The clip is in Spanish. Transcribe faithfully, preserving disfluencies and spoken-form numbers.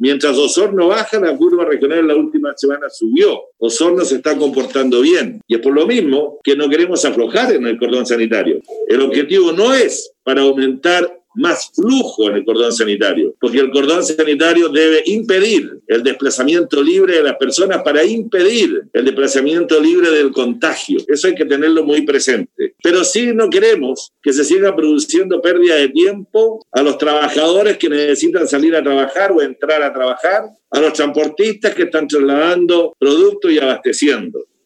Mientras Osorno baja, la curva regional en la última semana subió. Osorno se está comportando bien. Y es por lo mismo que no queremos aflojar en el cordón sanitario. El objetivo no es para aumentar más flujo en el cordón sanitario, porque el cordón sanitario debe impedir el desplazamiento libre de las personas para impedir el desplazamiento libre del contagio. Eso hay que tenerlo muy presente. Pero sí no queremos que se siga produciendo pérdida de tiempo a los trabajadores que necesitan salir a trabajar o entrar a trabajar, a los transportistas que están trasladando productos y abasteciendo.